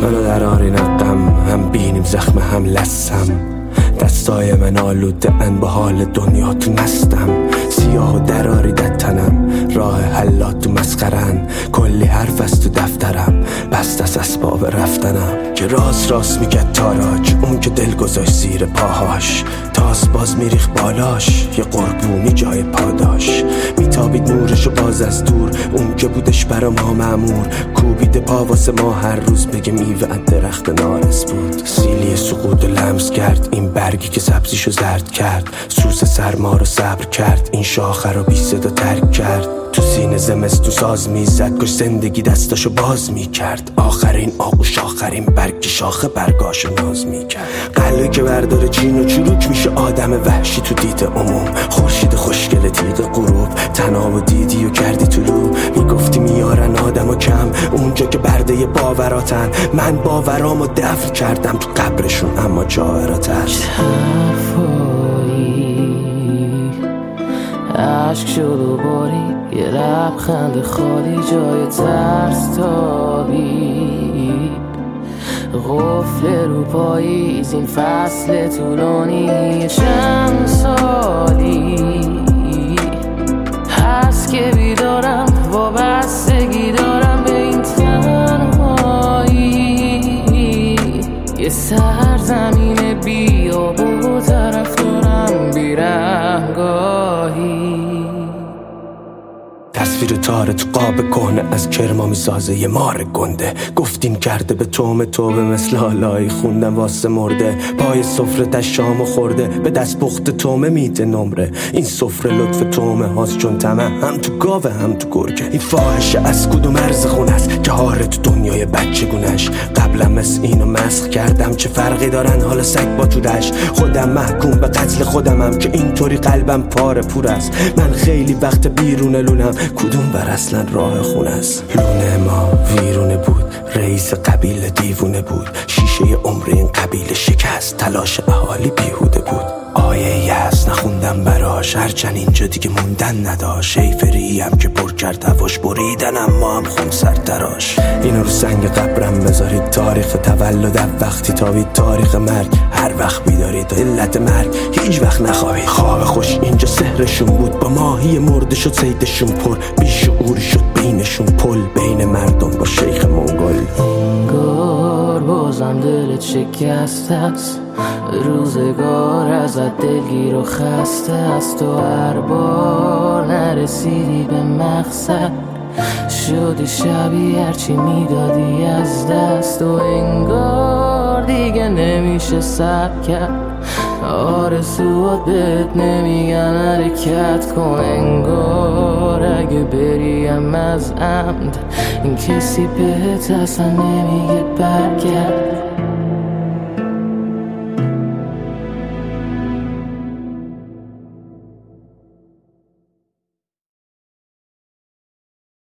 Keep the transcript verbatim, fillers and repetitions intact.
منو در آری نقم، هم بینیم زخم هم لسم. دستای من آلوده ان با حال دنیا تو مستم. سیاه و دراری در تنم، راه حلات تو مسخرن. کلی حرف از تو دفترم، بست از اسباب رفتنم. که راست راست میگه تاراج، اون که دل گذاشت زیر پاهاش. تاس باز میریخ بالاش، یه قربونی جای پاداش. میتابید نورشو باز از دور، اون که بودش برا ما مأمور. کوبیده پا واسه ما هر روز، بگه میوه درخت نارس بود. سیلی سقوط لمس کرد، این برگی که سبزیشو زرد کرد. سوز سرما رو صبر کرد، این شاخه رو بی صدا ترک کرد. تو سینه زمستون ساز میزد، کش زندگی دستاشو باز میکرد. آخرین آغوش آخرین برگ شاخه برگاشو ناز میکرد. قلبی که برداره چین و چروک میشه آدم وحشی تو دید عموم. خورشید خوشگل تیغ غروب، تنها و دیدی و کردی طلوع. میگفتی میارن آدم و کم، اونجا که برده باوراتن. من باورامو دفن کردم تو قبرشون، اما جاوراتن. عشق شد و باری، یه لبخند خالی جای ترس تابید. غفل رو پاییز این فصل طولانی چند سالی هست که بیدارم، وابستگی دارم به این تنهایی. یه سرزمین بیاب و طرف دارم بیرهگاهی. تصویر تاره تو قاب کهنه از کرما میسازه یه مار گنده. گفتین کرده به توم توبه مثل آلایی، خوندم واسه مرده. پای سفره تشامو خورده، به دست پخت تومه میده نمره. این سفره لطف تومه هاست چون تمه هم تو گاوه هم تو گرگه. این فاحشه از کدوم مرز خونه است که هاره تو دنیای بچه گونش. قبلا مثل اینو مسخ کردم، چه فرقی دارن حالا سگ با تورش. خودم محکوم به قتل خودمم که اینطوری قلبم پاره پور است. من خیلی وقت بیرون لونم، کدوم بر اصلا راه خونه است. لونه ما ویرونه بود، رئیس قبیله دیوونه بود. شیشه عمر این قبیله شکست، تلاش اهالی بیهوده بود. آیه یأس نخوندم براش، هرچند اینجا دیگه موندن نداشت. شیفری هم که پر کرد هواش بریدن، اما هم خون سر تراش. اینو رو سنگ قبرم بذارید، تاریخ تولدم وقتی تابید. تاریخ مرگ هر وقت بیدارید، علت مرگ هیچ وقت نخواهید. خواب خوش اینجا سحرشون بود، با ماهی مرده شد سیدشون پر. بیشعوری شد بینشون پل، بین مردم با شیخ منگل. انگار بازم دلت شکسته است، روزگار ازت دلگیر و خسته است. و هر بار نرسیدی به مقصد، شدی شبیه هرچی میدادی از دست. و انگار دیگه نمیشه صبر کرد، آرزوات بهت نمیگن حرکت کن. انگار اگه بریم از عمد، این کسی بهت اصلا نمیگه برگرد.